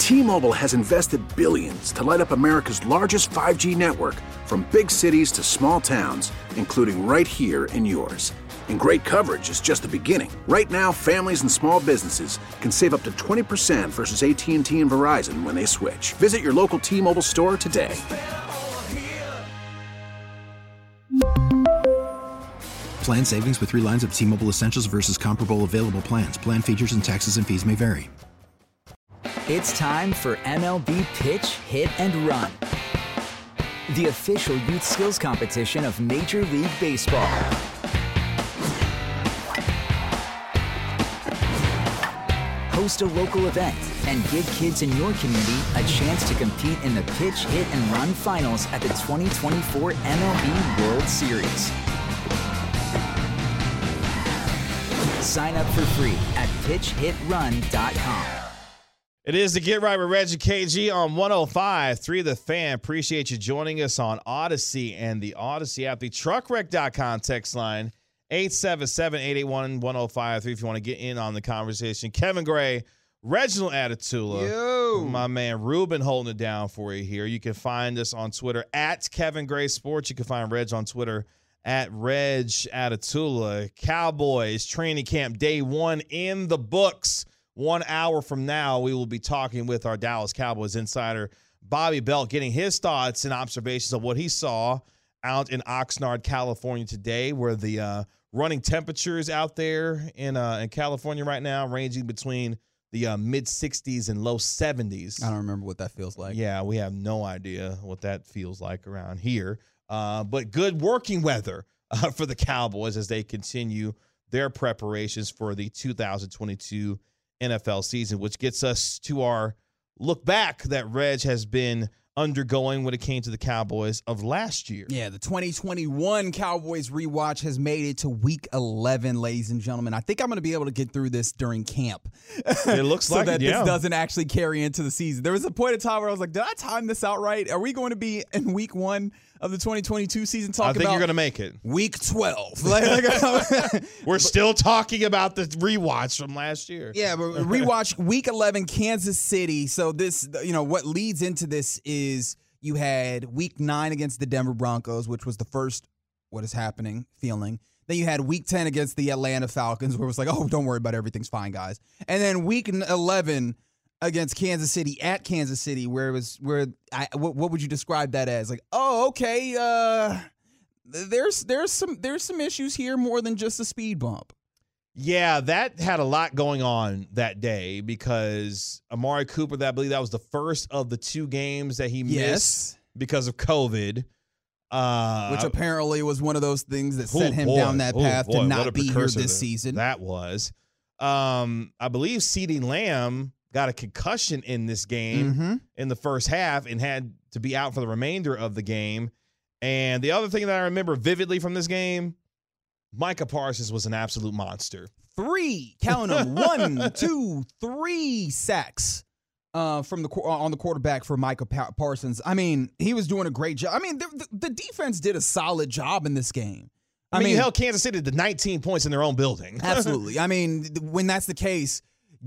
T-Mobile has invested billions to light up America's largest 5G network, from big cities to small towns, including right here in yours. And great coverage is just the beginning. Right now, families and small businesses can save up to 20% versus AT&T and Verizon when they switch. Visit your local T-Mobile store today. Plan savings with 3 lines of T-Mobile Essentials versus comparable available plans. Plan features and taxes and fees may vary. It's time for MLB Pitch, Hit, and Run, the official youth skills competition of Major League Baseball. Host a local event and give kids in your community a chance to compete in the Pitch, Hit, and Run finals at the 2024 MLB World Series. Sign up for free at pitchhitrun.com. It is the Get Right with Reggie KG on 105.3 The Fan. Appreciate you joining us on Odyssey and the Odyssey app. The truckwreck.com text line, 877-881-1053 if you want to get in on the conversation. Kevin Gray, Reginald Atatula. Yo. My man Ruben holding it down for you here. You can find us on Twitter at Kevin Gray Sports. You can find Reg on Twitter at Reg Atatula. Cowboys training camp day 1 in the books. 1 hour from now, we will be talking with our Dallas Cowboys insider, Bobby Belt, getting his thoughts and observations of what he saw out in Oxnard, California today, where the running temperatures out there in California right now ranging between the mid-60s and low 70s. I don't remember what that feels like. Yeah, we have no idea what that feels like around here. But good working weather for the Cowboys as they continue their preparations for the 2022 NFL season, which gets us to our look back that Reg has been undergoing when it came to the Cowboys of last year. Yeah, the 2021 Cowboys rewatch has made it to week 11, ladies and gentlemen. I think I'm going to be able to get through this during camp. It looks so like that it, yeah. this doesn't actually carry into the season. There was a point in time where I was like, did I time this out right? Are we going to be in week 1 of the 2022 season talking about? I think you're going to make it. Week 12. We're still talking about the rewatch from last year. Yeah, but rewatch week 11, Kansas City. So this, what leads into this is you had week 9 against the Denver Broncos, which was the first what is happening feeling. Then you had week 10 against the Atlanta Falcons, where it was like, oh, don't worry about it, everything's fine, guys. And then week 11 against Kansas City at Kansas City, where it was what would you describe that as? Like, oh, okay, there's some issues here more than just a speed bump. Yeah, that had a lot going on that day because Amari Cooper, I believe that was the first of the 2 games that he missed because of COVID. Which apparently was one of those things that set him down that path to not be here this season. That was. I believe CeeDee Lamb got a concussion in this game in the first half and had to be out for the remainder of the game. And the other thing that I remember vividly from this game, Micah Parsons was an absolute monster. 3, count them, 1, 2, 3 sacks on the quarterback for Micah Parsons. I mean, he was doing a great job. I mean, the defense did a solid job in this game. I mean, you held Kansas City to 19 points in their own building. Absolutely. I mean, when that's the case,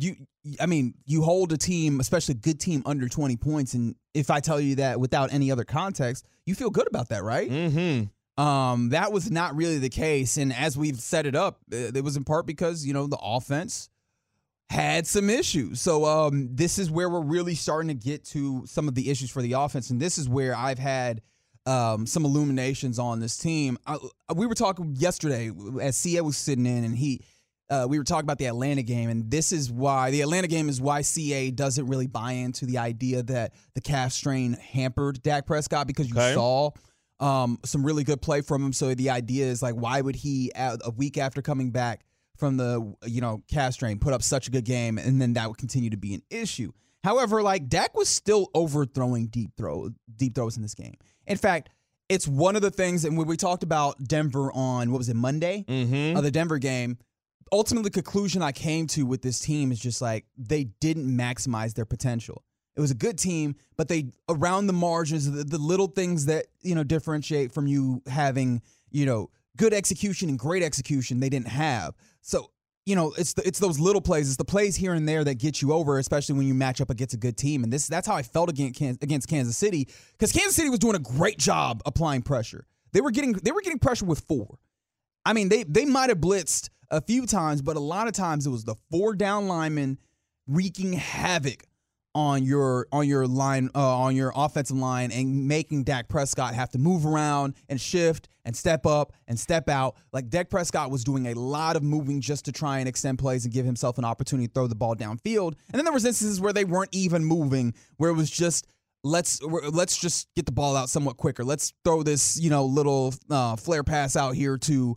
you hold a team, especially a good team, under 20 points. And if I tell you that without any other context, you feel good about that, right? Mm-hmm. That was not really the case. And as we've set it up, it was in part because, the offense had some issues. So this is where we're really starting to get to some of the issues for the offense. And this is where I've had some illuminations on this team. We were talking yesterday as CA was sitting in, and we were talking about the Atlanta game, and this is why the Atlanta game is why CA doesn't really buy into the idea that the calf strain hampered Dak Prescott, because you saw some really good play from him. So the idea is like, why would he a week after coming back from the calf strain put up such a good game, and then that would continue to be an issue? However, like, Dak was still overthrowing deep throws in this game. In fact, it's one of the things, and when we talked about Denver on, Monday? The Denver game, ultimately the conclusion I came to with this team is just like, they didn't maximize their potential. It was a good team, but they, around the margins, the little things that, differentiate from you having, good execution and great execution, they didn't have. So it's those little plays. It's the plays here and there that get you over, especially when you match up against a good team. And that's how I felt against Kansas City, because Kansas City was doing a great job applying pressure. They were getting pressure with 4. I mean, they might have blitzed a few times, but a lot of times it was the 4 down linemen wreaking havoc on your line, on your offensive line, and making Dak Prescott have to move around and shift and step up and step out. Like, Dak Prescott was doing a lot of moving just to try and extend plays and give himself an opportunity to throw the ball downfield. And then there was instances where they weren't even moving, where it was just let's just get the ball out somewhat quicker. Let's throw this little flare pass out here to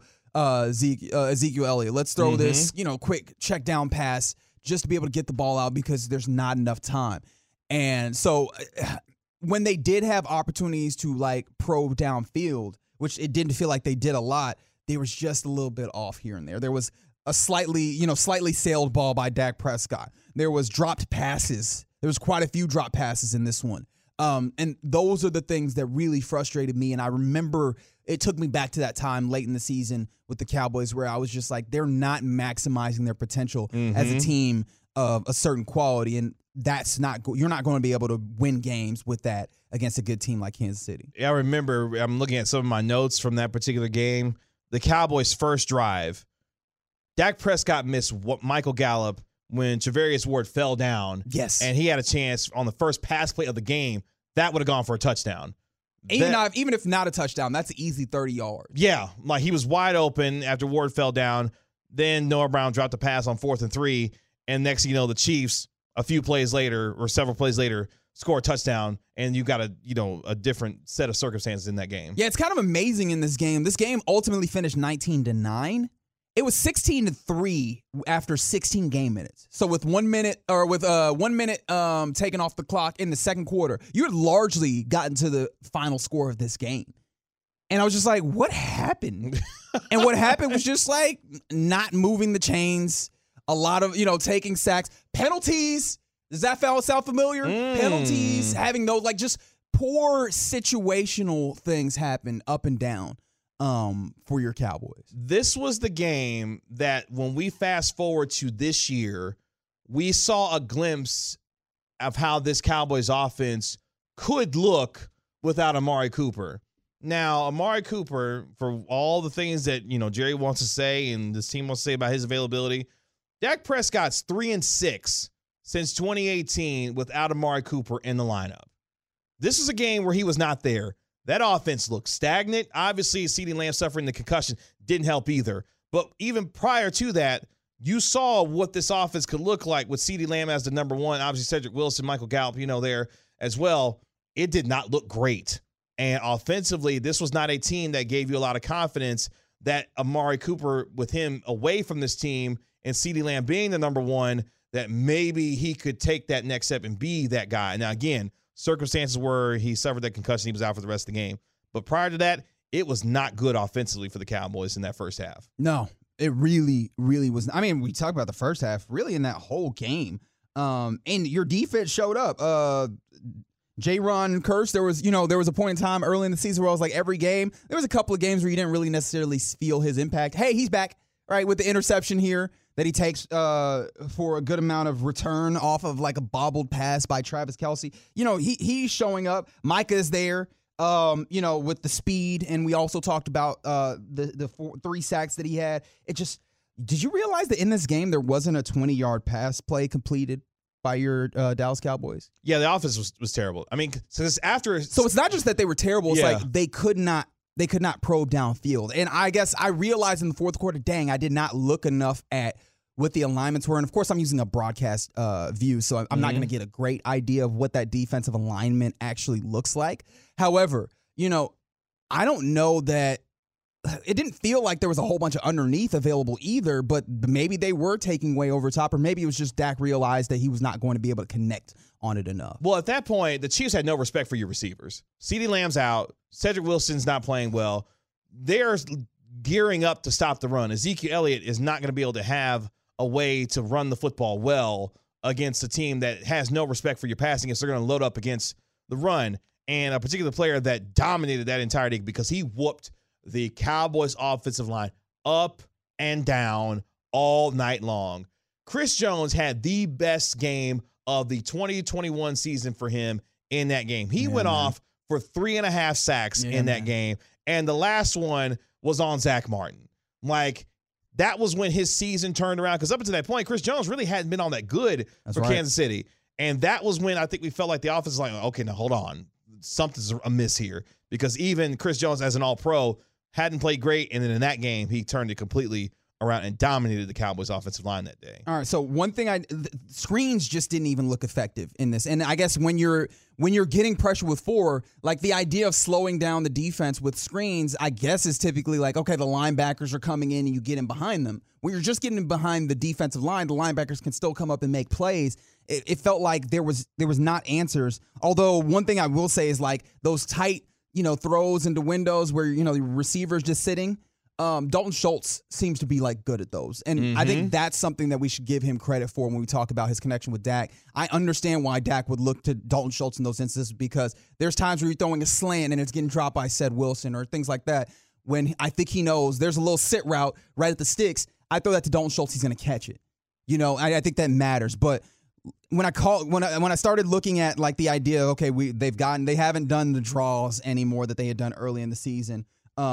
Ezekiel Elliott. Let's throw this quick check down pass just to be able to get the ball out because there's not enough time. And so when they did have opportunities to probe downfield, which it didn't feel like they did a lot, they was just a little bit off here and there. There was a slightly sailed ball by Dak Prescott. There was dropped passes. There was quite a few drop passes in this one. And those are the things that really frustrated me. And I remember it took me back to that time late in the season with the Cowboys where I was just like, they're not maximizing their potential as a team of a certain quality. And that's you're not going to be able to win games with that against a good team like Kansas City. Yeah, I remember, I'm looking at some of my notes from that particular game. The Cowboys' first drive, Dak Prescott missed Michael Gallup when Charvarius Ward fell down. Yes. And he had a chance on the first pass play of the game. That would have gone for a touchdown. Even if not a touchdown, that's an easy 30 yards. Yeah, like he was wide open after Ward fell down. Then Noah Brown dropped the pass on 4th and 3. And next thing you know, the Chiefs, a few plays later or several plays later, score a touchdown. And you got a different set of circumstances in that game. Yeah, it's kind of amazing in this game. This game ultimately finished 19-9. It was 16-3 after 16 game minutes. So with 1 minute taken off the clock in the second quarter, you had largely gotten to the final score of this game. And I was just like, what happened? And what happened was just not moving the chains, a lot of, taking sacks, penalties. Does that sound familiar? Penalties, having those, just poor situational things happen up and down. For your Cowboys. This was the game that when we fast forward to this year, we saw a glimpse of how this Cowboys offense could look without Amari Cooper. Now, Amari Cooper, for all the things that, Jerry wants to say and this team wants to say about his availability, Dak Prescott's 3-6 since 2018 without Amari Cooper in the lineup. This is a game where he was not there. That offense looked stagnant. Obviously, CeeDee Lamb suffering the concussion didn't help either. But even prior to that, you saw what this offense could look like with CeeDee Lamb as the number one. Obviously, Cedric Wilson, Michael Gallup, there as well. It did not look great. And offensively, this was not a team that gave you a lot of confidence that Amari Cooper, with him away from this team and CeeDee Lamb being the number one, that maybe he could take that next step and be that guy. Now, again, circumstances where he suffered that concussion, he was out for the rest of the game. But prior to that, it was not good offensively for the Cowboys in that first half. No, it really, really was. I mean, we talked about the first half, really in that whole game. And your defense showed up. J-Ron Kearse, there was a point in time early in the season where I was like, every game, there was a couple of games where you didn't really necessarily feel his impact. Hey, he's back, right, with the interception here that he takes for a good amount of return off of a bobbled pass by Travis Kelce. He's showing up. Micah is there, with the speed. And we also talked about the 3 sacks that he had. Did you realize that in this game there wasn't a 20-yard pass play completed by your Dallas Cowboys? Yeah, the offense was terrible. I mean, so it's not just that they were terrible. It's they could not probe downfield. And I guess I realized in the fourth quarter, dang, I did not look enough at what the alignments were. And, of course, I'm using a broadcast view, so I'm not going to get a great idea of what that defensive alignment actually looks like. However, I don't know that it didn't feel like there was a whole bunch of underneath available either, but maybe they were taking way over top, or maybe it was just Dak realized that he was not going to be able to connect on it enough. Well, at that point, the Chiefs had no respect for your receivers. CeeDee Lamb's out. Cedric Wilson's not playing well. They're gearing up to stop the run. Ezekiel Elliott is not going to be able to have a way to run the football well against a team that has no respect for your passing if they're going to load up against the run. And a particular player that dominated that entire game because he whooped the Cowboys offensive line up and down all night long. Chris Jones had the best game of the 2021 season for him in that game. He went off for 3.5 sacks in that game, and the last one was on Zach Martin. Like, that was when his season turned around, because up until that point, Chris Jones really hadn't been all that good for Kansas City. And that was when I think we felt like the offense was like, okay, now hold on. Something's amiss here, because even Chris Jones as an all-pro hadn't played great, and then in that game, he turned it completely around and dominated the Cowboys offensive line that day. All right, so one thing, screens just didn't even look effective in this. And I guess when you're getting pressure with 4, like the idea of slowing down the defense with screens, I guess is typically like, okay, the linebackers are coming in and you get in behind them. When you're just getting behind the defensive line, the linebackers can still come up and make plays. It felt like there was not answers. Although one thing I will say is like those tight, throws into windows where, the receiver's just sitting. Dalton Schultz seems to be like good at those. And I think that's something that we should give him credit for when we talk about his connection with Dak. I understand why Dak would look to Dalton Schultz in those instances, because there's times where you're throwing a slant and it's getting dropped by Ced Wilson or things like that. When I think he knows there's a little sit route right at the sticks, I throw that to Dalton Schultz, he's going to catch it. I think that matters. But when I started looking at like the idea, okay, they haven't done the draws anymore that they had done early in the season.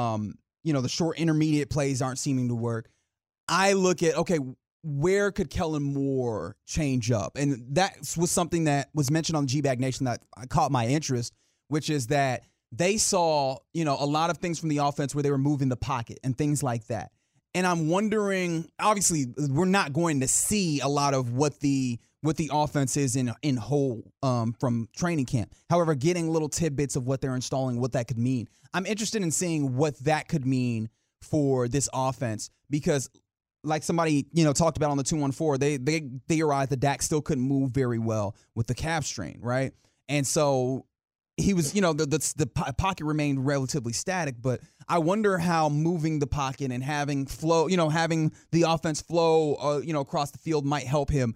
The short intermediate plays aren't seeming to work. I look at, okay, where could Kellen Moore change up? And that was something that was mentioned on G-Bag Nation that caught my interest, which is that they saw, a lot of things from the offense where they were moving the pocket and things like that. And I'm wondering, obviously, we're not going to see a lot of what the offense is in whole from training camp. However, getting little tidbits of what they're installing, what that could mean. I'm interested in seeing what that could mean for this offense, because like somebody, talked about on the 214, they theorized that Dak still couldn't move very well with the calf strain, right? And so he was, the pocket remained relatively static, but I wonder how moving the pocket and having flow, having the offense flow, across the field might help him,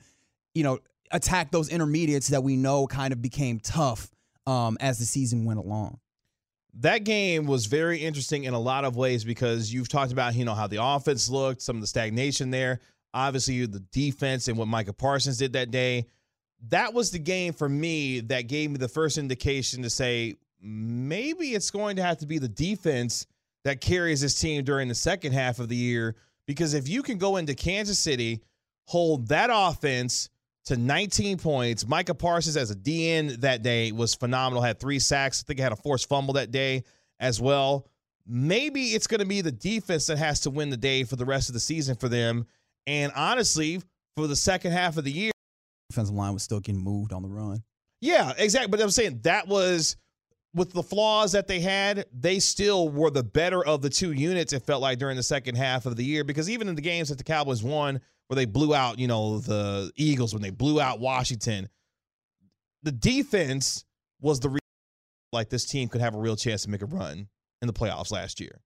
attack those intermediates that we know kind of became tough as the season went along. That game was very interesting in a lot of ways, because you've talked about, how the offense looked, some of the stagnation there, obviously the defense and what Micah Parsons did that day. That was the game for me that gave me the first indication to say, maybe it's going to have to be the defense that carries this team during the second half of the year, because if you can go into Kansas City, hold that offense to 19 points. Micah Parsons as a DN that day was phenomenal, had 3 sacks. I think he had a forced fumble that day as well. Maybe it's going to be the defense that has to win the day for the rest of the season for them. And honestly, for the second half of the year, defensive line was still getting moved on the run. Yeah, exactly. But I'm saying that was, with the flaws that they had, they still were the better of the 2 units, it felt like, during the second half of the year. Because even in the games that the Cowboys won, where they blew out, the Eagles, when they blew out Washington, the defense was the reason like this team could have a real chance to make a run in the playoffs last year.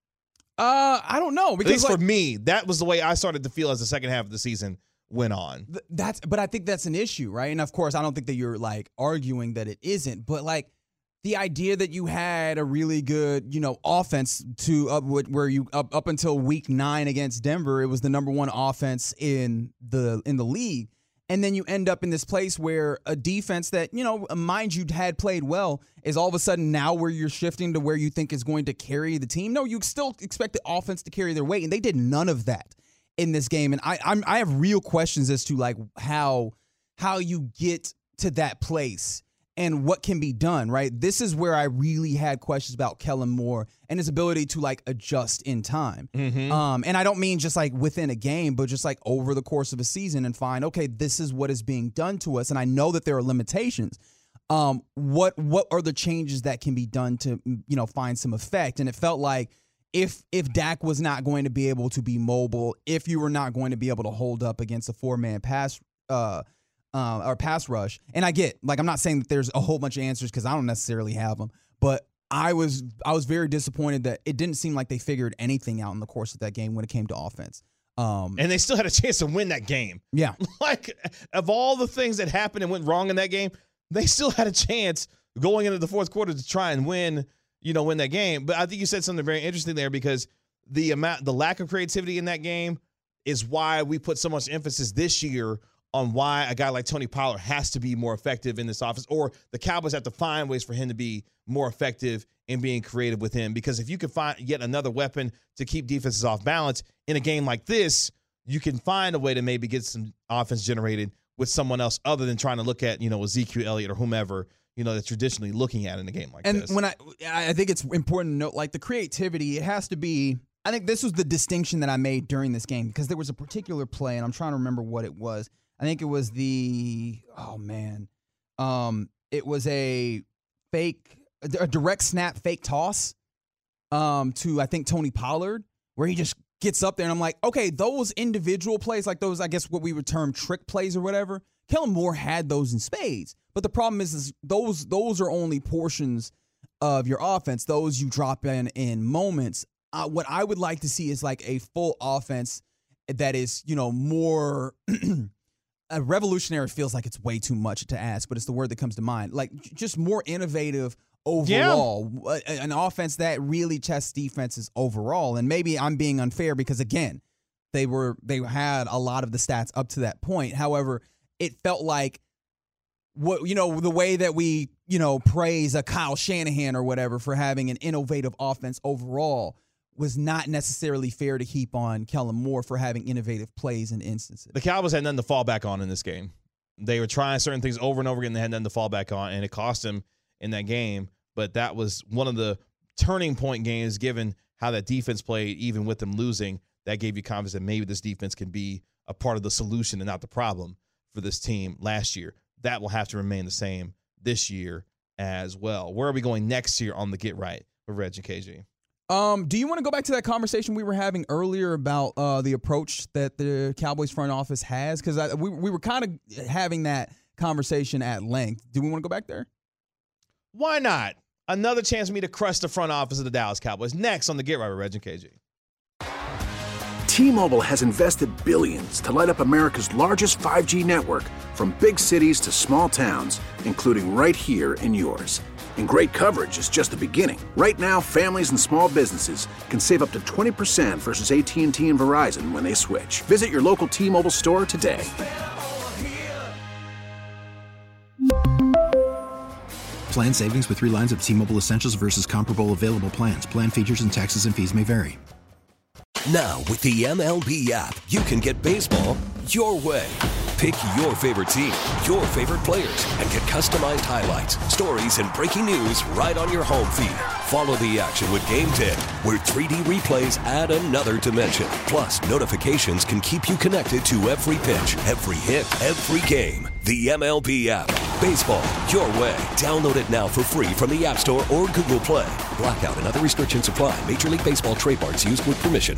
I don't know, because at least for me, that was the way I started to feel as the second half of the season went on. But I think that's an issue, right? And of course, I don't think that you're like arguing that it isn't, but like the idea that you had a really good, offense where you up until week 9 against Denver, it was the number 1 offense in the league. And then you end up in this place where a defense that, mind you, had played well is all of a sudden now where you're shifting to where you think is going to carry the team. No, you still expect the offense to carry their weight, and they did none of that in this game. And I have real questions as to like how you get to that place and what can be done, right? This is where I really had questions about Kellen Moore and his ability to like adjust in time. And I don't mean just like within a game, but just like over the course of a season and find, okay, this is what is being done to us. And I know that there are limitations. What are the changes that can be done to, find some effect? And it felt like if Dak was not going to be able to be mobile, if you were not going to be able to hold up against a 4-man pass or pass rush, and I get, like, I'm not saying that there's a whole bunch of answers because I don't necessarily have them, but I was very disappointed that it didn't seem like they figured anything out in the course of that game when it came to offense. And they still had a chance to win that game. Yeah. Like, of all the things that happened and went wrong in that game, they still had a chance going into the fourth quarter to try and win that game. But I think you said something very interesting there, because the lack of creativity in that game, is why we put so much emphasis this year on why a guy like Tony Pollard has to be more effective in this offense, or the Cowboys have to find ways for him to be more effective in being creative with him. Because if you can find yet another weapon to keep defenses off balance in a game like this, you can find a way to maybe get some offense generated with someone else other than trying to look at, Ezekiel Elliott or whomever, that's traditionally looking at in a game like this. And when I think it's important to note, like the creativity, it has to be, I think this was the distinction that I made during this game, because there was a particular play, and I'm trying to remember what it was. I think it was it was a direct snap fake toss to, I think, Tony Pollard, where he just gets up there, and I'm like, okay, those individual plays, like those, I guess what we would term trick plays or whatever, Kellen Moore had those in spades. But the problem is those are only portions of your offense. Those you drop in moments. What I would like to see is like a full offense that is, more a revolutionary. Feels like it's way too much to ask, but it's the word that comes to mind. Like just more innovative overall, an offense that really tests defenses overall. And maybe I'm being unfair because, again, they had a lot of the stats up to that point. However, it felt like the way that we praise a Kyle Shanahan or whatever for having an innovative offense overall was not necessarily fair to heap on Kellen Moore for having innovative plays and instances. The Cowboys had nothing to fall back on in this game. They were trying certain things over and over again. They had nothing to fall back on, and it cost them in that game. But that was one of the turning point games, given how that defense played, even with them losing. That gave you confidence that maybe this defense can be a part of the solution and not the problem for this team last year. That will have to remain the same this year as well. Where are we going next year on the Get Right with Reg and KG? Do you want to go back to that conversation we were having earlier about the approach that the Cowboys front office has? Because we were kind of having that conversation at length. Do we want to go back there? Why not? Another chance for me to crush the front office of the Dallas Cowboys. Next on the Get Right with Reg and KG. T-Mobile has invested billions to light up America's largest 5G network, from big cities to small towns, including right here in yours. And great coverage is just the beginning. Right now, families and small businesses can save up to 20% versus AT&T and Verizon when they switch. Visit your local T-Mobile store today. Plan savings with 3 lines of T-Mobile Essentials versus comparable available plans. Plan features and taxes and fees may vary. Now, with the MLB app, you can get baseball your way. Pick your favorite team, your favorite players, and get customized highlights, stories, and breaking news right on your home feed. Follow the action with Game 10, where 3D replays add another dimension. Plus, notifications can keep you connected to every pitch, every hit, every game. The MLB app. Baseball your way. Download it now for free from the App Store or Google Play. Blackout and other restrictions apply. Major League Baseball trademarks used with permission.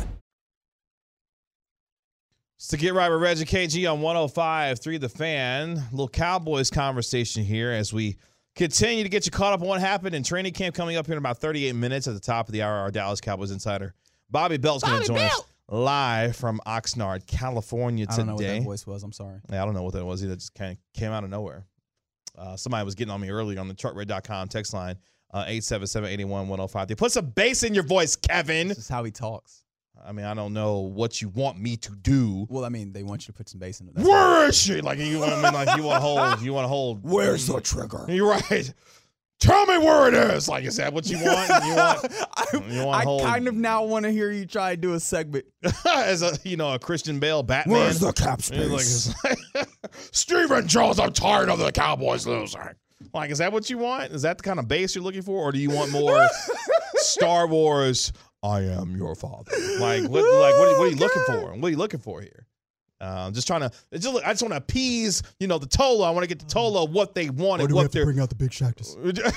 It's the Get Right with Reg and KG on 105.3 The Fan. A little Cowboys conversation here as we continue to get you caught up on what happened in training camp coming up here in about 38 minutes at the top of the hour. Our Dallas Cowboys insider Bobby Belt's going to join us live from Oxnard, California today. I don't know what that voice was. I'm sorry. Yeah, I don't know what that was either. It just kind of came out of nowhere. Somebody was getting on me earlier on the chartred.com text line, 877-881-1053. Put some bass in your voice, Kevin. This is how he talks. I mean, I don't know what you want me to do. Well, I mean, they want you to put some bass in it. Where is she? Like you want to hold. Where's the trigger? You're right. Tell me where it is. Like, is that what you want? I kind of now want to hear you try to do a segment as a Christian Bale Batman. Where's the cap space? Stephen Jones, I'm tired of the Cowboys losing. Like, is that what you want? Is that the kind of bass you're looking for, or do you want more Star Wars? I am your father. Like, what are you looking for? What are you looking for here? I just want to appease, the Tola. I want to get the Tola what they want. Or do we have to bring out the big Shactus?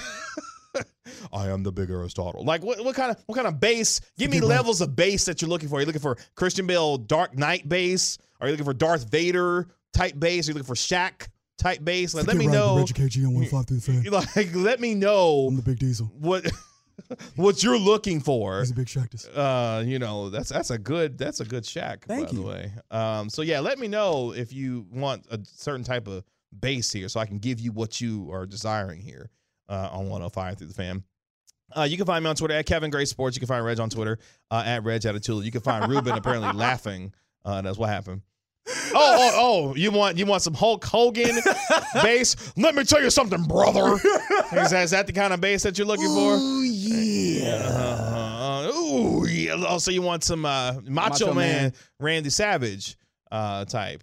I am the big Aristotle. Like, what kind of bass? Give me levels of bass that you're looking for. Are you looking for Christian Bale Dark Knight bass? Are you looking for Darth Vader type bass? Are you looking for Shaq type bass? Like, let me know. Like, let me know. I'm the big Diesel. What you're looking for. He's a big Shactus. That's a good Shaq, Thank by the way. So yeah, let me know if you want a certain type of bass here so I can give you what you are desiring here on 105 through the Fan. You can find me on Twitter at Kevin Gray Sports. You can find Reg on Twitter at Reg Attitula. You can find Ruben apparently laughing That's what happened. Oh! You want some Hulk Hogan bass? Let me tell you something, brother. Is that the kind of bass that you're looking for? Ooh, yeah. Ooh, yeah. Also, you want some Macho Man Randy Savage type.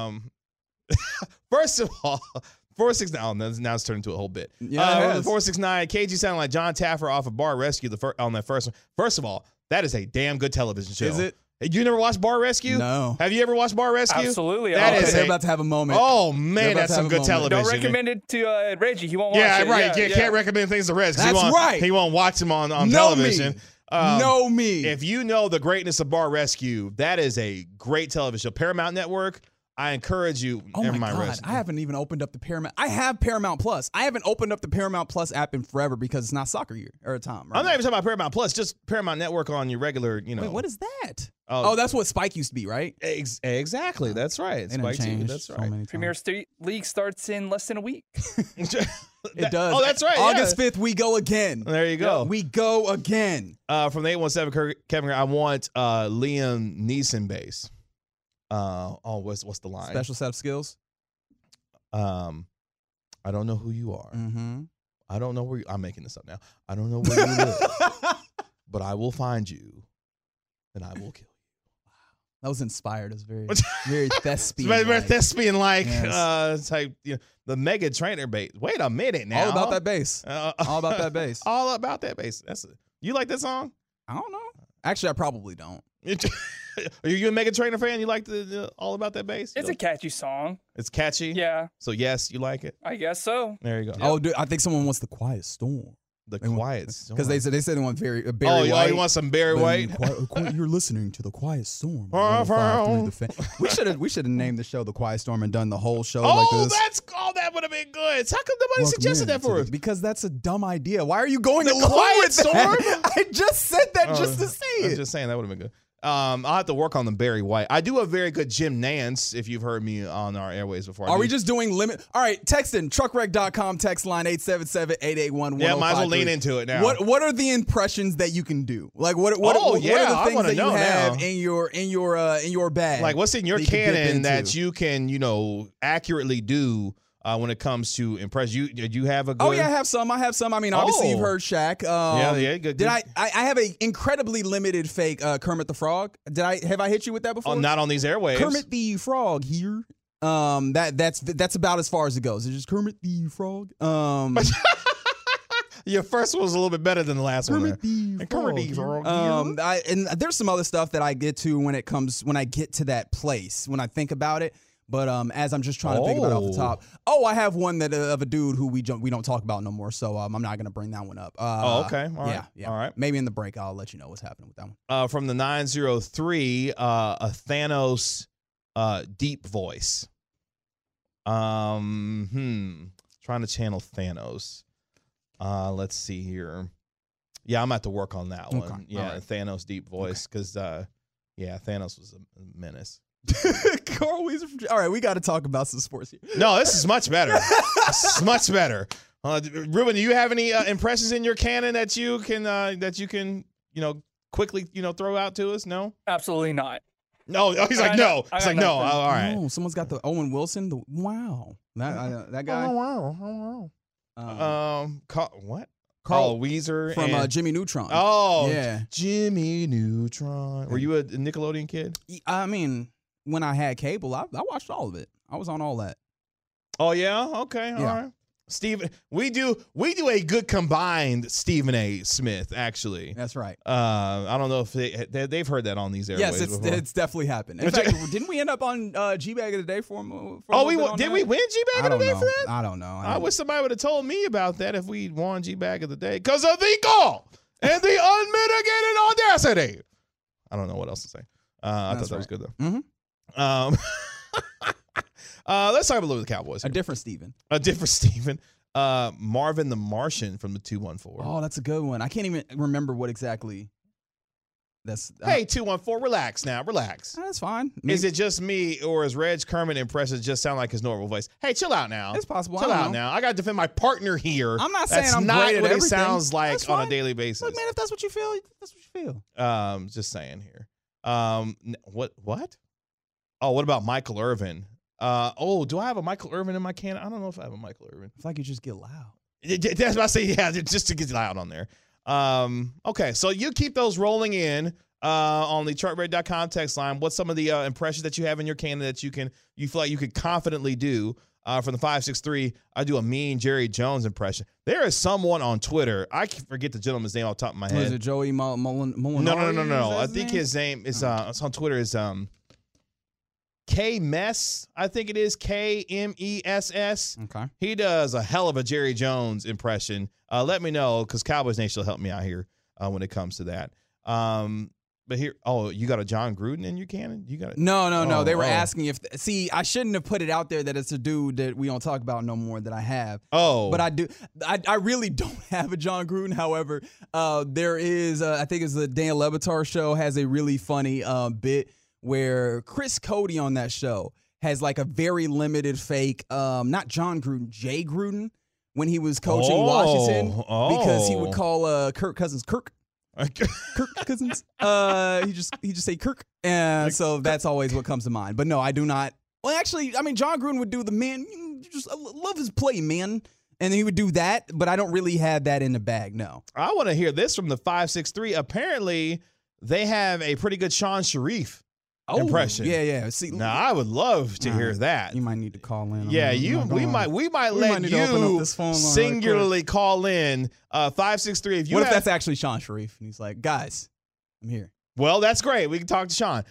First of all, 469. Now it's turned into a whole bit. Yeah, 469. KG sounded like John Taffer off of Bar Rescue on that first one. First of all, that is a damn good television show. Is it? You never watched Bar Rescue? No. Have you ever watched Bar Rescue? Absolutely. They're about to have a moment. Oh, man, that's some good television. Don't recommend it to Reggie. He won't watch it. Right. Can't recommend things to Reg. That's right. He won't watch them on television. Know me. If you know the greatness of Bar Rescue, that is a great television show. Paramount Network, I encourage you. Oh my God, I haven't even opened up the Paramount. I have Paramount Plus. I haven't opened up the Paramount Plus app in forever because it's not soccer year or time. Right? I'm not even talking about Paramount Plus, just Paramount Network on your regular, Wait, what is that? Oh, that's what Spike used to be, right? Exactly. That's right. They done Spike TV, changed that's so right. many Premier times. League starts in less than a week. It does. Oh, that's right. August 5th, we go again. There you go. We go again. From the 817, Kevin, I want Liam Neeson bass. What's the line? Special set of skills. I don't know who you are. Mm-hmm. I don't know where I'm making this up now. I don't know where you live, but I will find you and I will kill you. That was inspired. It was very, very thespian. Very thespian-like Yes. type. The Mega Trainer bass. Wait a minute now. All about that bass. All about that bass. All about that bass. You like that song? I don't know. Actually, I probably don't. Are you a Mega Trainer fan? You like the All About That bass? It's a catchy song. It's catchy? Yeah. So, yes, you like it? I guess so. There you go. Oh, dude, I think someone wants the Quiet Storm. The Quiet Storm. Because they said they want Barry White. You want some Barry White? You're listening to the Quiet Storm. 105.3 The Fan. We should have named the show the Quiet Storm and done the whole show like this. That would have been good. How come nobody suggested that for us? Because that's a dumb idea. Why are you going along Quiet with that? I just said that just to say I'm it. just saying that would have been good. I'll have to work on the Barry White. I do a very good Jim Nance, if you've heard me on our airways before. Are we just doing limit? All right, text in truckwreck.com, text line 877-881-1053. Yeah, might as well lean into it now. What are the impressions that you can do? Like what are the things that you have in your bag? Like what's in your that you can dip canon into? that you can, accurately do when it comes to impression? Did you have a good? Oh yeah, I have some. I mean, obviously you've heard Shaq. Good. Did I have an incredibly limited fake Kermit the Frog? Have I hit you with that before? Not on these airwaves. Kermit the Frog here. That's about as far as it goes. It's just Kermit the Frog. Your first one was a little bit better than the last one. Kermit the Frog. And there's some other stuff that I get to when I get to that place, when I think about it. But as I'm just trying to think about it off the top. I have one that of a dude who we don't talk about no more. So I'm not gonna bring that one up. Okay. All right. Yeah. All right. Maybe in the break I'll let you know what's happening with that one. From the 903, a Thanos deep voice. Trying to channel Thanos. Let's see here. Yeah, I'm gonna have to work on that one. Okay. Yeah, right. Thanos deep voice because Thanos was a menace. Carl Weezer. All right, we got to talk about some sports here. No, this is much better. This is much better. Ruben, do you have any impressions in your canon that you can quickly throw out to us? No, Absolutely not. no. He's like no. He's like no. All right. Oh, someone's got the Owen Wilson. That guy. What? Carl Weezer from Jimmy Neutron. Oh, yeah, Jimmy Neutron. Were you a Nickelodeon kid? I mean, when I had cable, I watched all of it. I was on all that. Oh yeah. Okay. All right. Stephen, we do a good combined Stephen A. Smith, actually. That's right. I don't know if they've heard that on these airways. Yes, before. it's definitely happened. In fact, didn't we end up on G-Bag of the Day for him? Did we win G-Bag of the Day for that? I don't know. I wish somebody would have told me about that if we won G-Bag of the Day because of the goal and the unmitigated audacity. I don't know what else to say. I thought that was good though. Mm-hmm. Let's talk a little bit of the Cowboys. A different Steven. Marvin the Martian from the 214. Oh, that's a good one. I can't even remember what exactly. That's hey, 214, relax now, relax. That's fine. Is it just me, or is Reg Kermit impressions just sound like his normal voice? Hey, chill out now. It's possible. Chill out now. I got to defend my partner here. I'm not saying I'm not great at what everything. He sounds like That's on fine. a daily basis. Look, man, if that's what you feel, that's what you feel. Just saying here. What? Oh, what about Michael Irvin? Do I have a Michael Irvin in my can? I don't know if I have a Michael Irvin. It's like you just get loud. That's what I say. Yeah, just to get loud on there. Okay, so you keep those rolling in on the chartred.com text line. What's some of the impressions that you have in your can that you feel like you could confidently do? From the 563, I do a mean Jerry Jones impression. There is someone on Twitter. I forget the gentleman's name off the top of my head. Is it Joey Molinari? No. I think his name is it's on Twitter is K-Mess. I think it is K-M-E-S-S. Okay. He does a hell of a Jerry Jones impression. Let me know because Cowboys Nation will help me out here when it comes to that. But here, you got a John Gruden in your canon? You got it? No. They were asking if. See, I shouldn't have put it out there that it's a dude that we don't talk about no more that I have. Oh, but I do. I really don't have a John Gruden. However, there is. I think it's the Dan Le Batard show has a really funny bit where Chris Cody on that show has like a very limited fake. Not John Gruden, Jay Gruden when he was coaching Washington because he would call Kirk Cousins Kirk. Kirk Cousins. He just say Kirk, and so that's always what comes to mind. But no, I do not. Well, actually, I mean, John Gruden would do the man. I love his play, man, and he would do that. But I don't really have that in the bag. No. I want to hear this from the 563. Apparently, they have a pretty good Sean Sharif impression. Yeah. See, now I would love to hear that. You might need to call in. Yeah, we might let you singularly call in 563. What if that's actually Sean Sharif and he's like, guys, I'm here. Well, that's great. We can talk to Sean.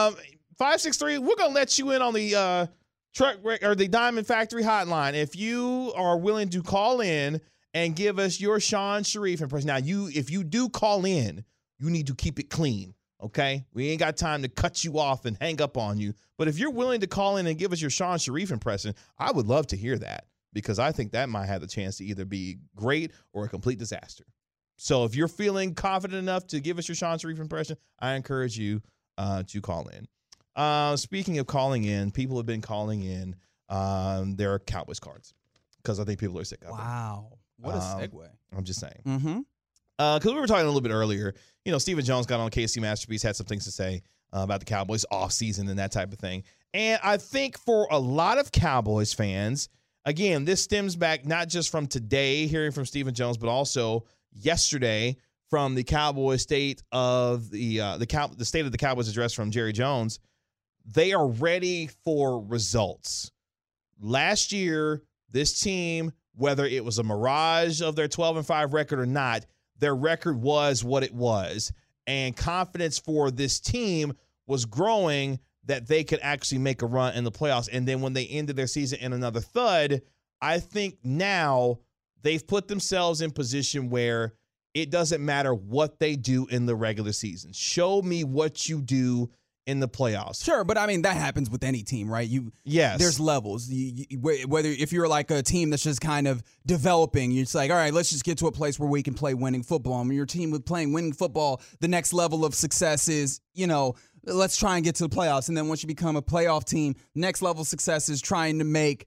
563. We're gonna let you in on the truck or the Diamond Factory hotline if you are willing to call in and give us your Sean Sharif impression. Now, if you do call in, you need to keep it clean. Okay, we ain't got time to cut you off and hang up on you. But if you're willing to call in and give us your Sean Sharif impression, I would love to hear that because I think that might have the chance to either be great or a complete disaster. So if you're feeling confident enough to give us your Sean Sharif impression, I encourage you to call in. Speaking of calling in, people have been calling in their Cowboys cards because I think people are sick of it. Wow, what a segue. I'm just saying. Mm-hmm. Because we were talking a little bit earlier, Stephen Jones got on KC Masterpiece, had some things to say about the Cowboys offseason and that type of thing. And I think for a lot of Cowboys fans, again, this stems back not just from today, hearing from Stephen Jones, but also yesterday from the Cowboys state of the state of the Cowboys address from Jerry Jones. They are ready for results. Last year, this team, whether it was a mirage of their 12-5 record or not, their record was what it was, and confidence for this team was growing that they could actually make a run in the playoffs. And then when they ended their season in another thud, I think now they've put themselves in position where it doesn't matter what they do in the regular season. Show me what you do in the playoffs. Sure, but I mean that happens with any team, right? Yes. There's levels. Whether if you're like a team that's just kind of developing, you're just like, all right, let's just get to a place where we can play winning football. I mean, your team with playing winning football, the next level of success is, let's try and get to the playoffs. And then once you become a playoff team, next level of success is trying to make,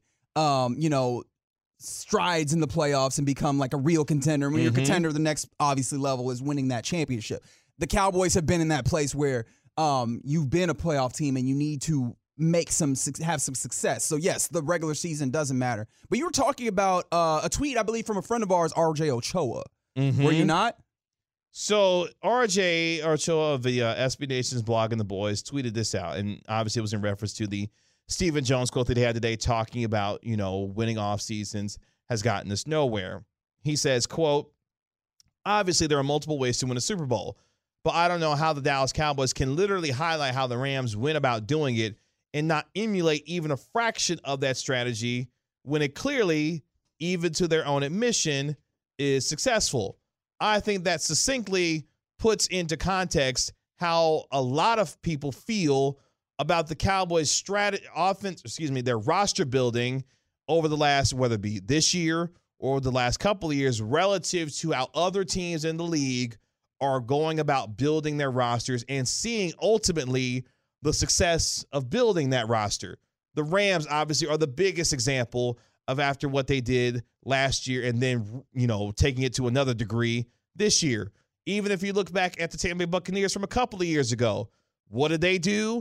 strides in the playoffs and become like a real contender. When you're a contender, the next obviously level is winning that championship. The Cowboys have been in that place where you've been a playoff team and you need to have some success. So yes, the regular season doesn't matter. But you were talking about a tweet, I believe, from a friend of ours, RJ Ochoa. Were you not? So RJ Ochoa of the SB Nation's blog and the boys tweeted this out, and obviously it was in reference to the Stephen Jones quote that he had today talking about, winning off seasons has gotten us nowhere. He says, quote, obviously there are multiple ways to win a Super Bowl, but I don't know how the Dallas Cowboys can literally highlight how the Rams went about doing it and not emulate even a fraction of that strategy when it clearly, even to their own admission, is successful. I think that succinctly puts into context how a lot of people feel about the Cowboys' their roster building over the last, whether it be this year or the last couple of years, relative to how other teams in the league are going about building their rosters and seeing ultimately the success of building that roster. The Rams obviously are the biggest example of after what they did last year and then, taking it to another degree this year. Even if you look back at the Tampa Bay Buccaneers from a couple of years ago, what did they do?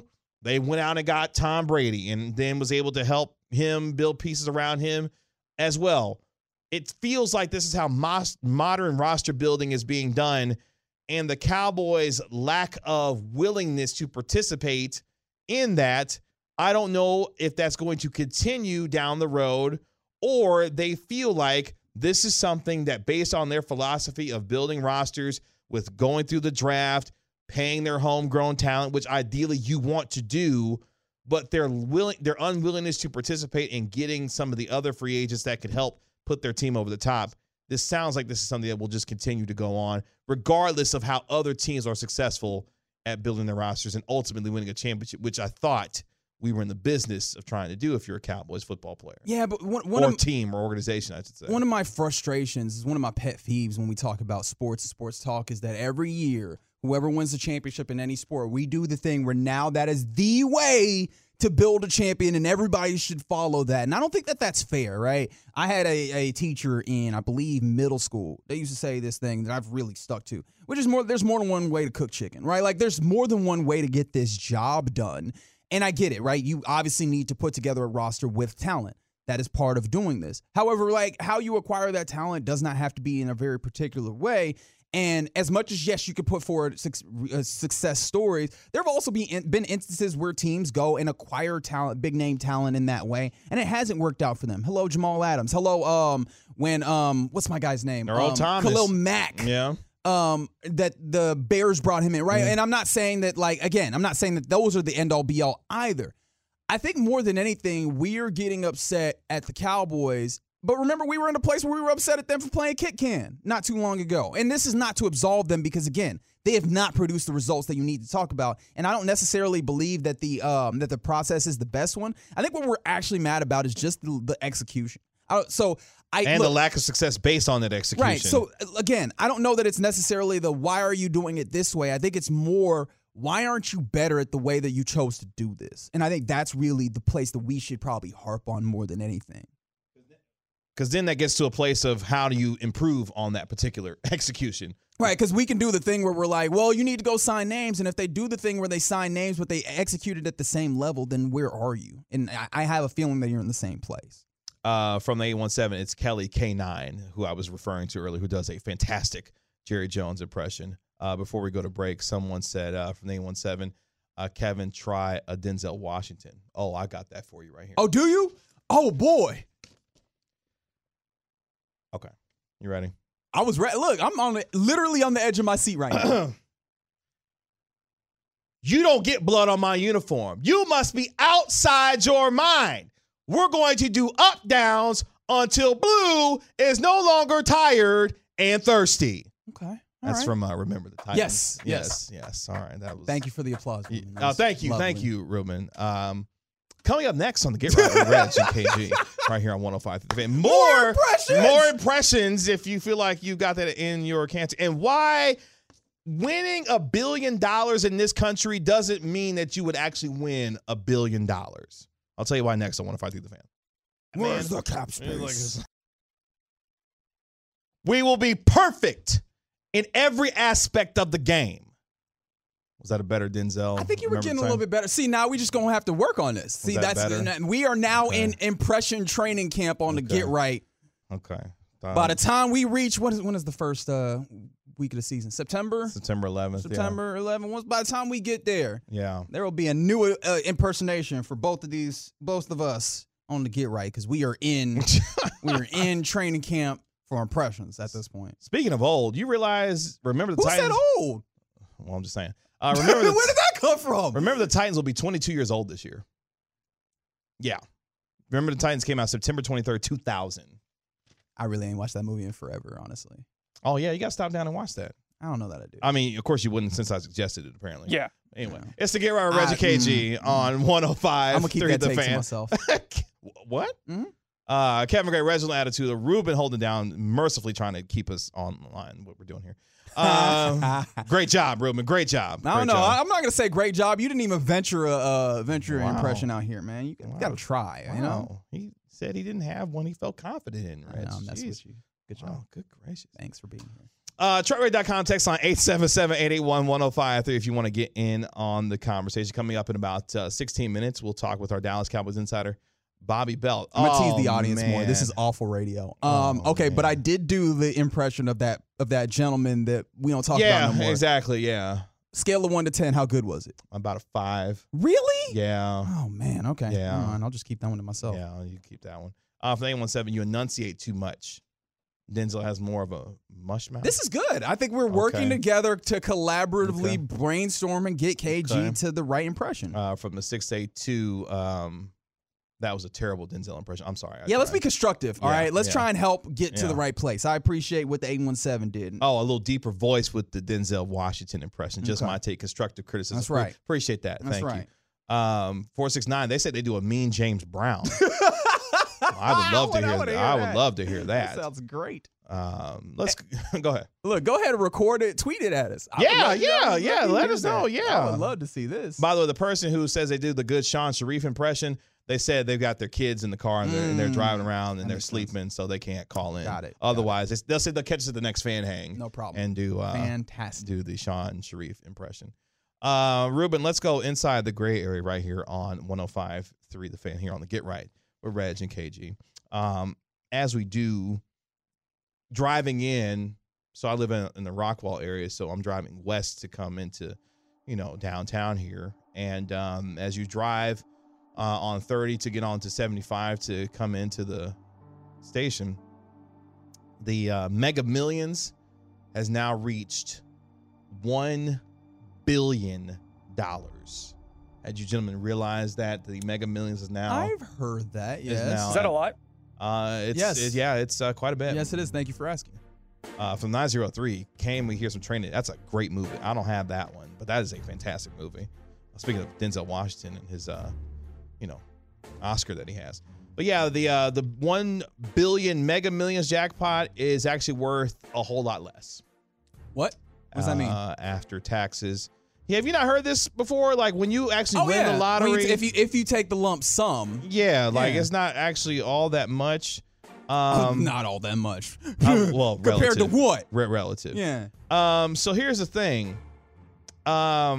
They went out and got Tom Brady and then was able to help him build pieces around him as well. It feels like this is how modern roster building is being done, and the Cowboys' lack of willingness to participate in that, I don't know if that's going to continue down the road, or they feel like this is something that, based on their philosophy of building rosters with going through the draft, paying their homegrown talent, which ideally you want to do, but their unwillingness to participate in getting some of the other free agents that could help put their team over the top. This sounds like this is something that will just continue to go on, regardless of how other teams are successful at building their rosters and ultimately winning a championship, which I thought we were in the business of trying to do if you're a Cowboys football player. Yeah, but team or organization, I should say. One of my frustrations is one of my pet peeves when we talk about sports and sports talk is that every year, whoever wins the championship in any sport, we do the thing where now that is the way to build a champion and everybody should follow that. And I don't think that that's fair, right? I had a teacher in, I believe, middle school. They used to say this thing that I've really stuck to, which is there's more than one way to cook chicken, right? Like there's more than one way to get this job done. And I get it, right? You obviously need to put together a roster with talent. That is part of doing this. However, like how you acquire that talent does not have to be in a very particular way. And as much as, yes, you could put forward success stories, there have also been instances where teams go and acquire talent, big name talent in that way, and it hasn't worked out for them. Hello, Jamal Adams. Hello, what's my guy's name? Earl Thomas. Khalil Mack. Yeah. That the Bears brought him in, right? And I'm not saying that, I'm not saying that those are the end-all, be-all either. I think more than anything, we're getting upset at the Cowboys. But remember, we were in a place where we were upset at them for playing Kit Can not too long ago. And this is not to absolve them because, again, they have not produced the results that you need to talk about. And I don't necessarily believe that the process is the best one. I think what we're actually mad about is just the execution. The lack of success based on that execution. Right. So, again, I don't know that it's necessarily the why are you doing it this way. I think it's more why aren't you better at the way that you chose to do this? And I think that's really the place that we should probably harp on more than anything. Because then that gets to a place of how do you improve on that particular execution. Right, because we can do the thing where we're like, well, you need to go sign names. And if they do the thing where they sign names but they execute it at the same level, then where are you? And I have a feeling that you're in the same place. From the 817, it's Kelly K9, who I was referring to earlier, who does a fantastic Jerry Jones impression. Before we go to break, someone said from the 817, Kevin, try a Denzel Washington. Oh, I got that for you right here. Oh, do you? Oh, boy. Okay. You ready? I was ready. Look, I'm literally on the edge of my seat right now. You don't get blood on my uniform. You must be outside your mind. We're going to do up downs until Blue is no longer tired and thirsty. Okay. That's right. From Remember the Titans. Yes. All right. That was. Thank you for the applause. Thank you, Ruben. Coming up next on the Get Right with Reg and KG, right here on 105. More impressions if you feel like you got that in your cancer. And why winning $1 billion in this country doesn't mean that you would actually win $1 billion. I'll tell you why next on 105 The Fan. Where's the cap space? We will be perfect in every aspect of the game. Was that a better Denzel? I think you were getting a little bit better. See, now we just going to have to work on this. See, we are now in impression training camp on the Get Right. Okay. By the time we reach, when is the first week of the season? September 11th. September 11th. By the time we get there, there will be a new impersonation for both of us on the Get Right because we are in training camp for impressions at this point. Speaking of old, remember the Who Titans? said old? Well, I'm just saying. Where did that come from? Remember the Titans will be 22 years old this year. Yeah. Remember the Titans came out September 23rd, 2000. I really ain't watched that movie in forever, honestly. Oh, yeah. You got to stop down and watch that. I don't know that I do. I mean, of course you wouldn't since I suggested it, apparently. Yeah. Anyway, it's the Get Right with Reggie KG on 105. I'm going to keep that take to myself. What? Mm-hmm. Kevin Gray, Reginald Attitude, Ruben holding down, mercifully trying to keep us online, what we're doing here. Great job, Ruben. Great job. I don't know. I'm not gonna say great job. You didn't even venture an impression out here, man. You gotta try. Wow. You know. He said he didn't have one. He felt confident in. Reg. I'm messing with you. Good job. Oh, good gracious. Thanks for being here. TruckRate.com, text line 877-881-1053 if you want to get in on the conversation. Coming up in about 16 minutes, we'll talk with our Dallas Cowboys insider, Bobby Belt. I'm gonna tease the audience more. This is awful radio. Okay, but I did do the impression of that gentleman that we don't talk about no more. Yeah, exactly. Yeah. Scale of 1 to 10, how good was it? About a 5. Really? Yeah. Oh man. Okay. Yeah. All right, I'll just keep that one to myself. Yeah, you keep that one. For the 817, you enunciate too much. Denzel has more of a mush mouth. This is good. I think we're working together to collaboratively brainstorm and get KG to the right impression. From the 682, that was a terrible Denzel impression. I'm sorry. Let's be constructive. All right, let's try and help get to the right place. I appreciate what the 817 did. Oh, a little deeper voice with the Denzel Washington impression. Just my take, constructive criticism. That's right. Appreciate that. That's Thank right. you. 469, they said they do a mean James Brown. I would love to hear that. I would love to hear that. That sounds great. Let's go ahead. Look, go ahead and record it. Tweet it at us. Let us know. Yeah, I would love to see this. By the way, the person who says they do the good Sean Sharif impression, they said they've got their kids in the car and they're driving around and they're sleeping, so they can't call in. Got it. Otherwise, they'll say they'll catch us at the next fan hang. No problem. And do fantastic. Do the Sean Sharif impression. Ruben, let's go inside the gray area right here on 105.3 The Fan here on the Get Right with Reg and KG. As we do, driving in, so I live in the Rockwall area, so I'm driving west to come into, downtown here. And as you drive on 30 to get onto 75 to come into the station, the Mega Millions has now reached $1 billion. Had you gentlemen realized that the Mega Millions is now? I've heard that. Yes. Is that a lot? It's quite a bit. Yes, it is. Thank you for asking. From 903, We Hear Some Training. That's a great movie. I don't have that one, but that is a fantastic movie. Speaking of Denzel Washington and his, Oscar that he has. But yeah, the 1 billion Mega Millions jackpot is actually worth a whole lot less. What? What does that mean? After taxes. Yeah, have you not heard this before? Like when you actually win the lottery, if you take the lump sum, it's not actually all that much. Not all that much. Well, compared to what? Relative. Yeah. So here's the thing. As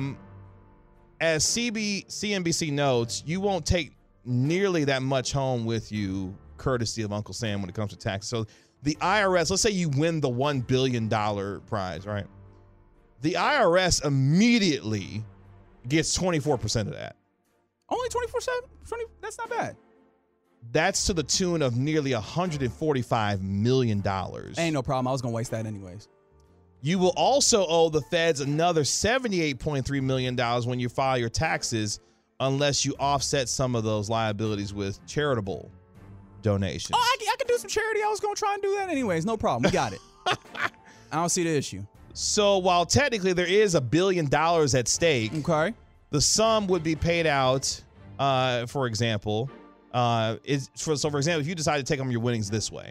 CNBC notes, you won't take nearly that much home with you, courtesy of Uncle Sam, when it comes to taxes. So the IRS, let's say you win the $1 billion prize, right? The IRS immediately gets 24% of that. Only 24%? That's not bad. That's to the tune of nearly $145 million. Ain't no problem. I was going to waste that anyways. You will also owe the feds another $78.3 million when you file your taxes, unless you offset some of those liabilities with charitable donations. Oh, I can do some charity. I was going to try and do that anyways. No problem. We got it. I don't see the issue. So while technically there is $1 billion at stake, the sum would be paid out, for example, for example, if you decide to take on your winnings this way,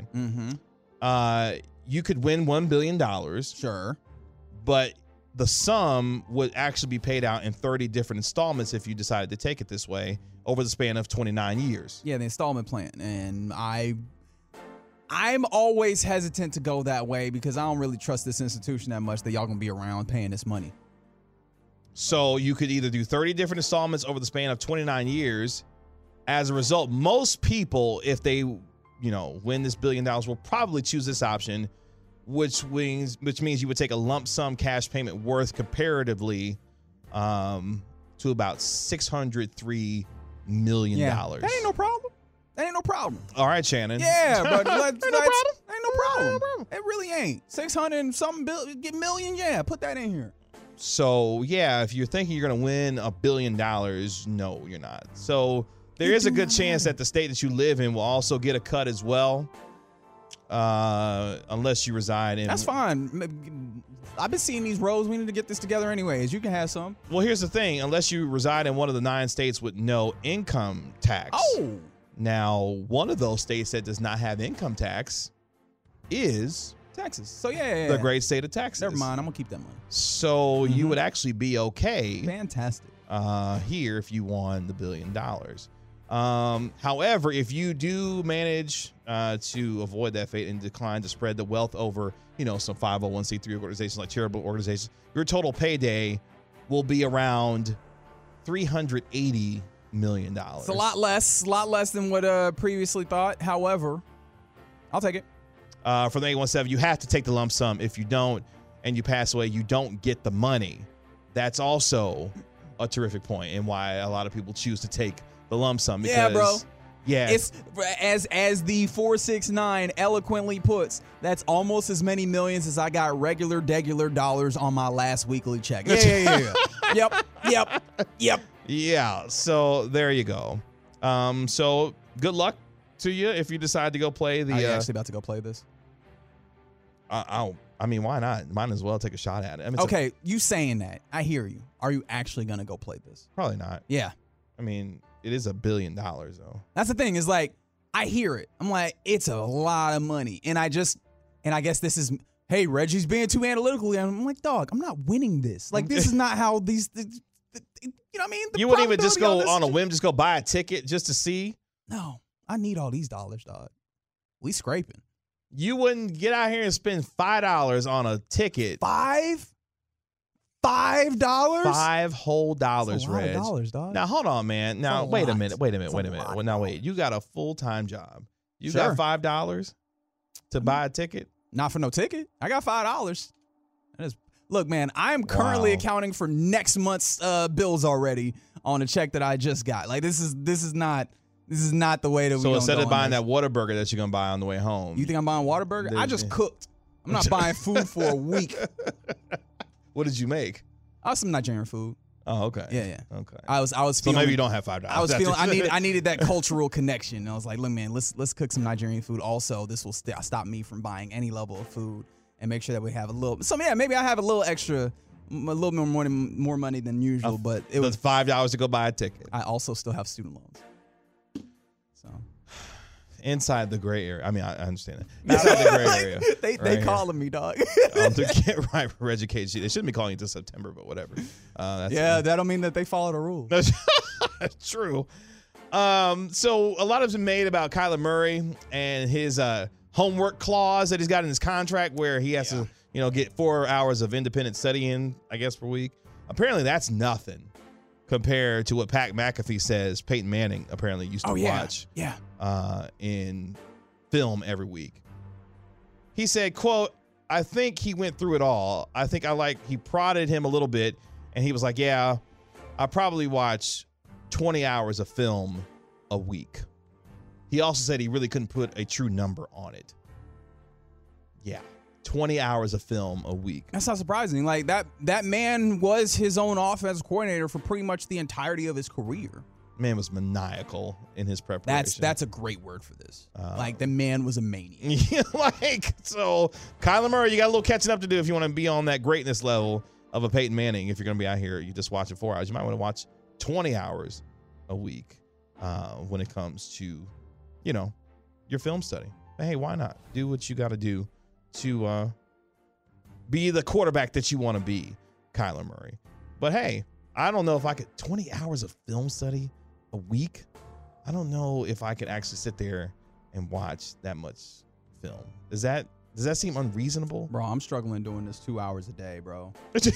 you could win $1 billion. Sure. But the sum would actually be paid out in 30 different installments if you decided to take it this way over the span of 29 years. Yeah, the installment plan. And I'm always hesitant to go that way because I don't really trust this institution that much that y'all gonna be around paying this money. So you could either do 30 different installments over the span of 29 years. As a result, most people, if they, win this $1 billion, will probably choose this option, which means you would take a lump sum cash payment worth comparatively to about $603 million. Yeah, that ain't no problem. That ain't no problem. All right, Shannon. Yeah, but ain't no problem. Ain't no problem. It really ain't. 600 and something million. Yeah, put that in here. So yeah, if you're thinking you're gonna win $1 billion, no, you're not. So there is a good chance that the state that you live in will also get a cut as well, unless you reside in. That's fine. I've been seeing these roads. We need to get this together anyways. You can have some. Well, here's the thing: unless you reside in one of the 9 states with no income tax. Oh. Now, one of those states that does not have income tax is Texas. So yeah. The great state of Texas. Never mind. I'm gonna keep that money. So you would actually be okay. Fantastic. Here if you won the $1 billion. However, if you do manage to avoid that fate and decline to spread the wealth over, some 501c3 organizations like charitable organizations, your total payday will be around $380 million. It's a lot less than what previously thought. However, I'll take it. For the 817, you have to take the lump sum. If you don't and you pass away, you don't get the money. That's also a terrific point and why a lot of people choose to take the lump sum. Because, yeah, bro. Yeah. It's as the 469 eloquently puts, that's almost as many millions as I got regular dollars on my last weekly check. Yeah. Yep. Yeah. So there you go. So good luck to you if you decide to go play the. Are you actually about to go play this? I mean, why not? Might as well take a shot at it. I mean, okay, you saying that. I hear you. Are you actually going to go play this? Probably not. Yeah. I mean, it is $1 billion, though. That's the thing is like, I hear it. I'm like, it's a lot of money. And I guess this is, hey, Reggie's being too analytical. And I'm like, dog, I'm not winning this. Like, this is not how these, you know what I mean? You wouldn't even just go on a whim, just go buy a ticket just to see? No, I need all these dollars, dog. We scraping. You wouldn't get out here and spend $5 on a ticket. $5? $5 whole dollars, Reg. $dollars, dog. Now hold on, man. Now wait a minute. Well, now wait. You got a full-time job. You got $5 to buy a ticket? Not for no ticket. I got $5. Look, man, I'm currently accounting for next month's bills already on a check that I just got. Like this is not the way that we. So instead of buying that Whataburger that you're gonna buy on the way home, you think I'm buying Whataburger? I just cooked. I'm not buying food for a week. What did you make? Some Nigerian food. Oh, okay. Yeah. Okay. I was feeling. So maybe you don't have $5. I was feeling. I needed that cultural connection. I was like, look, man, let's cook some Nigerian food. Also, this will stop me from buying any level of food and make sure that we have a little. So yeah, maybe I have a little extra, a little more money than usual. But it was $5 to go buy a ticket. I also still have student loans. So. Inside the gray area. I mean, I understand that. Inside the gray area. They calling me, dog. To get right for education. They shouldn't be calling you until September, but whatever. That don't mean that they follow the rules. That's true. So a lot has been made about Kyler Murray and his homework clause that he's got in his contract where he has to, get 4 hours of independent studying, I guess, per week. Apparently that's nothing compared to what Pat McAfee says Peyton Manning apparently used to watch in film every week. He said, quote, I think he went through it all. I think he prodded him a little bit and he was like, yeah, I probably watch 20 hours of film a week. He also said he really couldn't put a true number on it. Yeah. 20 hours of film a week. That's not surprising. Like that man was his own offensive coordinator for pretty much the entirety of his career. Man was maniacal in his preparation. That's a great word for this. The man was a maniac. So Kyler Murray, you got a little catching up to do if you want to be on that greatness level of a Peyton Manning. If you're going to be out here, you just watch it 4 hours. You might want to watch 20 hours a week when it comes to, your film study. But hey, why not? Do what you got to do to be the quarterback that you want to be, Kyler Murray. But hey, I don't know if I could 20 hours of film study a week. I don't know if I could actually sit there and watch that much film. Does that seem unreasonable? Bro, I'm struggling doing this 2 hours a day, bro. It's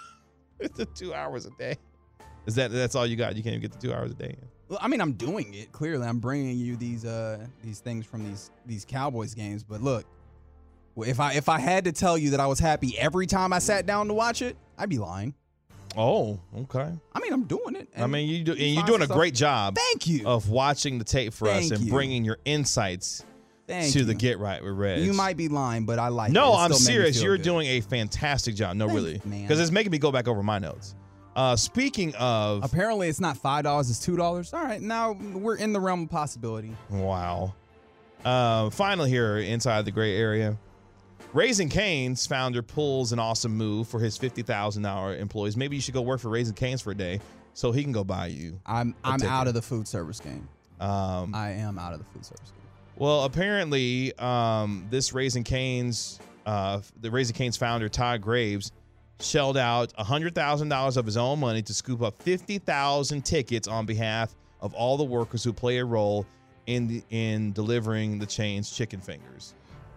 2 hours a day. That's all you got? You can't even get the 2 hours a day? Well, I mean, I'm doing it. Clearly, I'm bringing you these things from these Cowboys games. But look, if I had to tell you that I was happy every time I sat down to watch it, I'd be lying. Oh, okay. I mean, I'm doing it. I mean, you're doing a great job. Thank you. Of watching the tape for us and bringing your insights to the Get Right with Reg. You might be lying, but I like it. No, I'm serious. You're doing a fantastic job. No, really. Because it's making me go back over my notes. Speaking of... Apparently, it's not $5, it's $2. All right, now we're in the realm of possibility. Wow. Finally here, inside the gray area, Raising Cane's founder pulls an awesome move for his 50,000 employees. Maybe you should go work for Raising Cane's for a day so he can go buy you. I'm out of the food service game. I am out of the food service game. Well, apparently, this Raising Cane's, the Raising Cane's founder, Todd Graves, shelled out $100,000 of his own money to scoop up 50,000 tickets on behalf of all the workers who play a role in delivering the chain's chicken fingers.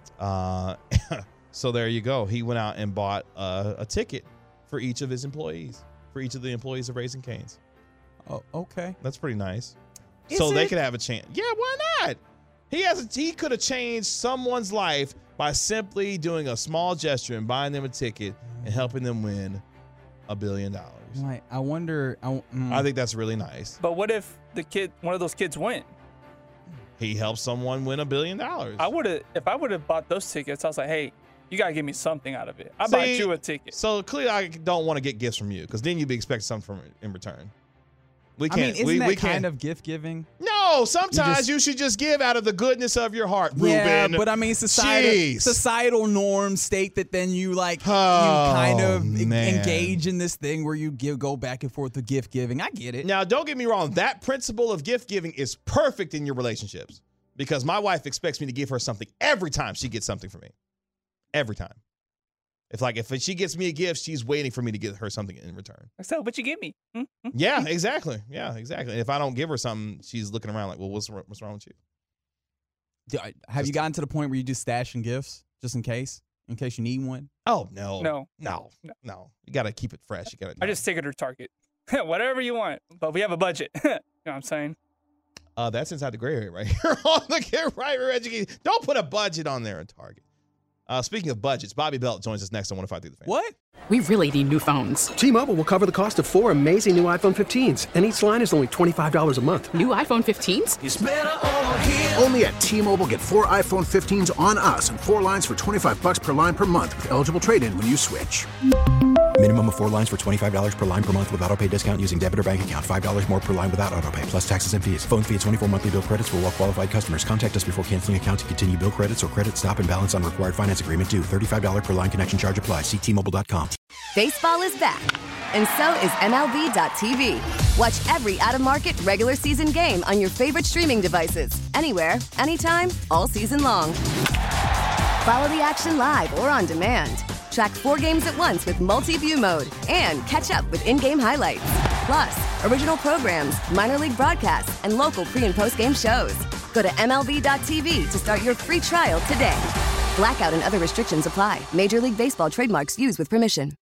So there you go. He went out and bought a ticket for each of his employees, for each of the employees of Raising Cane's. Oh, okay. That's pretty nice. Is so they it? could have a chance. Yeah, why not? He could have changed someone's life by simply doing a small gesture and buying them a ticket and helping them win $1 billion. Right. I wonder. I think that's really nice. But what if one of those kids win? He helped someone win $1 billion. If I would have bought those tickets, I was like, hey, you gotta give me something out of it. I bought you a ticket. So clearly, I don't want to get gifts from you because then you'd be expecting something in return. We can't. Isn't that we kind can't. of gift giving? No, sometimes you should just give out of the goodness of your heart, Yeah, Ruben. but I mean, societal norms state that then you you engage in this thing where you go back and forth with gift giving. I get it. Now, don't get me wrong. That principle of gift giving is perfect in your relationships because my wife expects me to give her something every time she gets something from me. Every time. If she gets me a gift, she's waiting for me to get her something in return. So, what you give me? Yeah, exactly. Yeah, exactly. If I don't give her something, she's looking around like, well, what's wrong with you? Have you gotten to the point where you do stashing gifts just in case you need one? Oh, no. No. You got to keep it fresh. I just take it to Target. Whatever you want, but we have a budget. You know what I'm saying? That's inside the gray area right here on the Get Right Education. Don't put a budget on there in Target. Speaking of budgets, Bobby Belt joins us next on 105 Through the Fan. What? We really need new phones. T-Mobile will cover the cost of 4 amazing new iPhone 15s, and each line is only $25 a month. New iPhone 15s? It's better over here. Only at T-Mobile, get 4 iPhone 15s on us and 4 lines for $25 per line per month with eligible trade-in when you switch. Minimum of 4 lines for $25 per line per month with autopay discount using debit or bank account. $5 more per line without autopay, plus taxes and fees. Phone fee at 24 monthly bill credits for well-qualified customers. Contact us before canceling account to continue bill credits or credit stop and balance on required finance agreement due. $35 per line connection charge applies. See T-Mobile.com. Baseball is back, and so is MLB.tv. Watch every out-of-market regular season game on your favorite streaming devices. Anywhere, anytime, all season long. Follow the action live or on demand. Track 4 games at once with multi-view mode and catch up with in-game highlights. Plus, original programs, minor league broadcasts, and local pre- and post-game shows. Go to MLB.tv to start your free trial today. Blackout and other restrictions apply. Major League Baseball trademarks used with permission.